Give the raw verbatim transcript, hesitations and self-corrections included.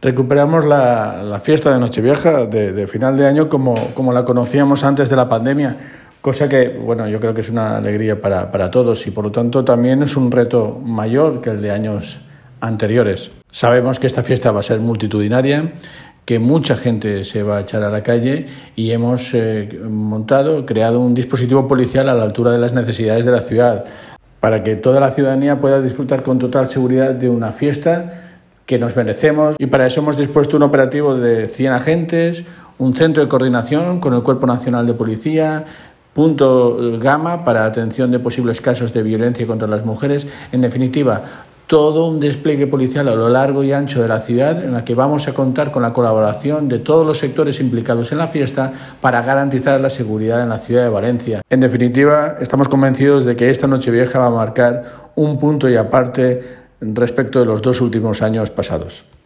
Recuperamos la, la fiesta de Nochevieja de, de final de año como, como la conocíamos antes de la pandemia, cosa que, bueno, yo creo que es una alegría para, para todos y por lo tanto también es un reto mayor que el de años anteriores. Sabemos que esta fiesta va a ser multitudinaria, que mucha gente se va a echar a la calle y hemos eh, montado, creado un dispositivo policial a la altura de las necesidades de la ciudad para que toda la ciudadanía pueda disfrutar con total seguridad de una fiesta que nos merecemos, y para eso hemos dispuesto un operativo de cien agentes, un centro de coordinación con el Cuerpo Nacional de Policía, punto Gama para atención de posibles casos de violencia contra las mujeres. En definitiva, todo un despliegue policial a lo largo y ancho de la ciudad en la que vamos a contar con la colaboración de todos los sectores implicados en la fiesta para garantizar la seguridad en la ciudad de Valencia. En definitiva, estamos convencidos de que esta Nochevieja va a marcar un punto y aparte respecto de los dos últimos años pasados.